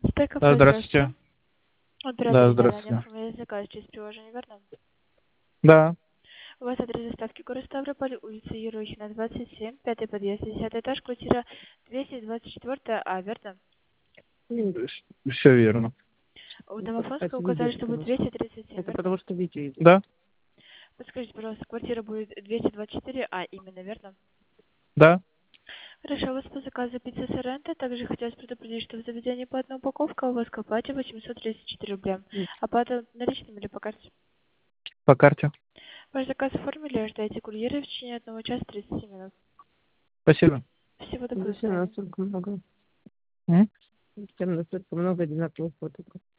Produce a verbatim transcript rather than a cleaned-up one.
Стейк Да, кафе, здравствуйте. здравствуйте. Да, Оператор заранее здравствуйте. оформляет заказ через приложение, верно? Да. У вас адрес доставки город Ставрополь, улица Ерохина, двадцать семь, пятый подъезд, десятый этаж, квартира двести двадцать четыре А, верно? Все верно. У Это домофонской видео, указали, что будет потому что... двести тридцать семь, Это верно? потому что видео идет. Да. Подскажите, пожалуйста, квартира будет двести двадцать четыре А именно, верно? Да. Хорошо, у вас по заказу пицца Соренто. Также хотелось предупредить, что в заведении по одной упаковке, а у вас к оплате восемьсот тридцать четыре рубля. Оплата наличными или по карте? По карте. Ваш заказ оформили, ожидайте курьера в течение одного часа тридцати минут. Спасибо. Всего доброго, до Зачем свидания. настолько много? М? Зачем настолько много одинаковых фоток?